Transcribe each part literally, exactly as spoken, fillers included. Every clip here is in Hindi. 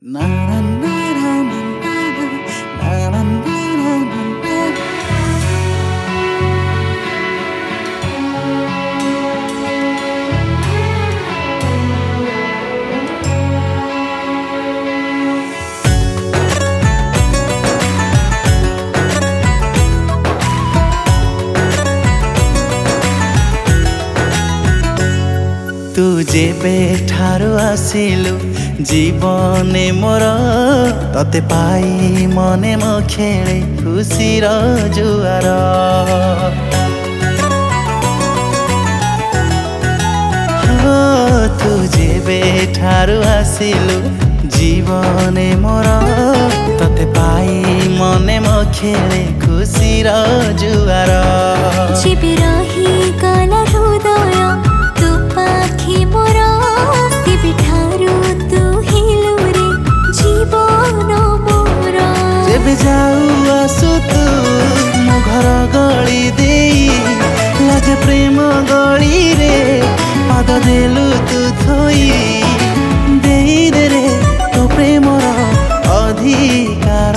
Na na na na na na na na na na. तू जेबे ठारू आसिलु जीवने मोर तते पाई मने मो खेले खुशीर जुआर। हो तू जेबे ठारू आसिलु जीवने मोर तते पाई मने मो खेले खुशीर जुआर। जीवे रही गला हृदय तू पाखी मोर तेबे ठारू तू हिलु रे जीवन मोर। जेबे जाऊ आसु तू मो घर गली देई लागे प्रेम गली रे पाद देलु तू थोई देई दे रे तो प्रेमर अधिकार।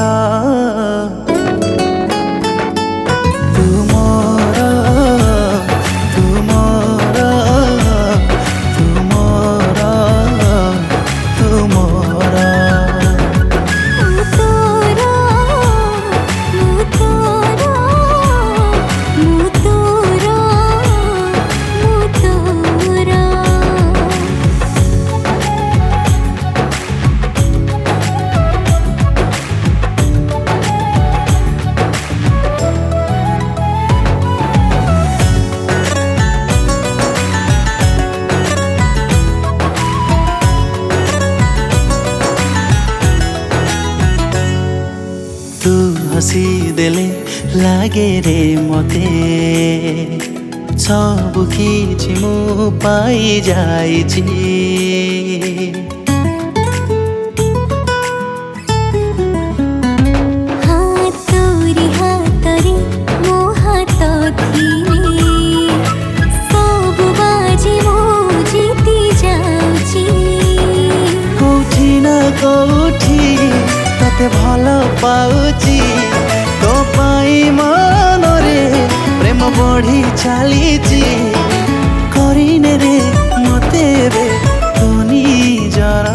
तू मोर तू मोर तू मोर तू मोर। मु तोर मु तोर मु तोर मु तोर। तू हसी देले लागे रे मते सब किछि मु पाई जाइछि। हाथ तोरी हाथ रे मो हाथ धीरे सब बाजी मो जीती जाउछि। कोठी ना कोठी तते भल पाउछि तो पाई मन रे प्रेम बढ़ी चलीछि। करिने रे मते रे तो निजर।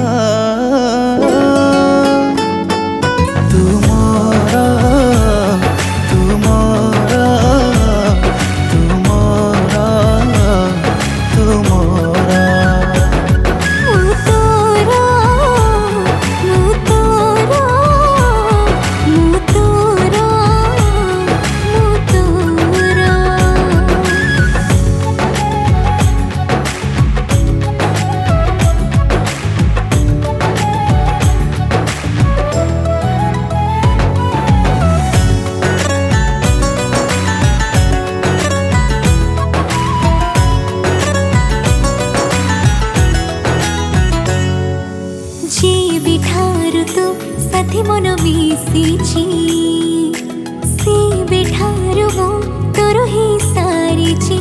तू मोर तू मोर तू मोर तू मोर। मु तोर मु तोर मु तोर मु तोर। जीवे ठारू तो साथी मन मिशिछि से बेठारू मो तोर ही सारिछि।